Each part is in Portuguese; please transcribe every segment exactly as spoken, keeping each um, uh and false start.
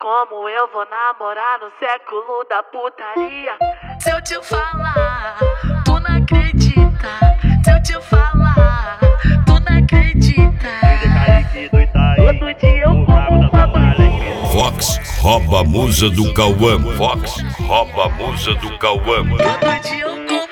Como eu vou namorar no século da putaria? Se eu te falar, tu não acredita. Se eu te falar, tu não acredita. Todo dia eu como uma bandida. Fox rouba a musa do Cauã. Fox rouba a musa do Cauã. Todo dia eu como uma bandida.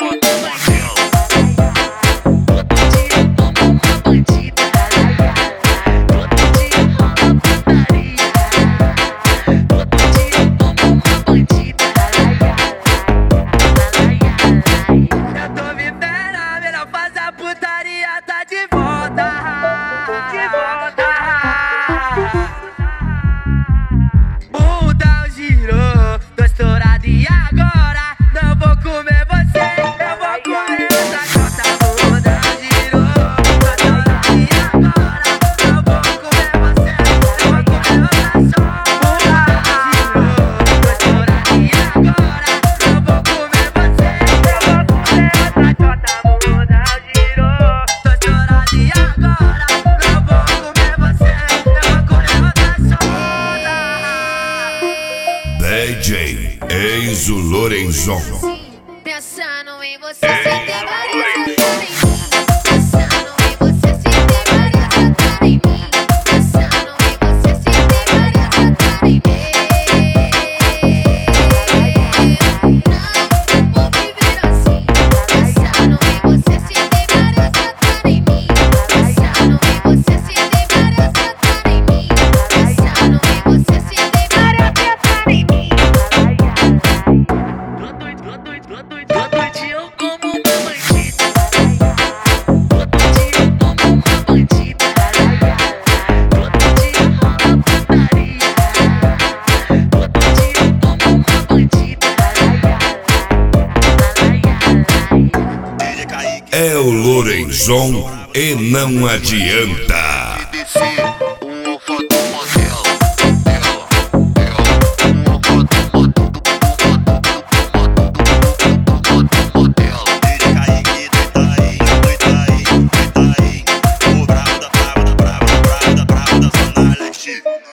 D J Enzo Lorenzon. Pensando em você, se tem várias pensando em você, se tem várias em mim. Pensando em você, se tem várias em mim. Não vou viver assim. Pensando em você, se tem várias em mim. Pensando em você, se tem várias em mim. Pensando em você, se tem várias em mim. Todo dia eu como uma bandida. Todo dia eu como uma bandida. Todo dia rola putaria. Todo dia eu como uma bandida. É o Lorenzon e não adianta.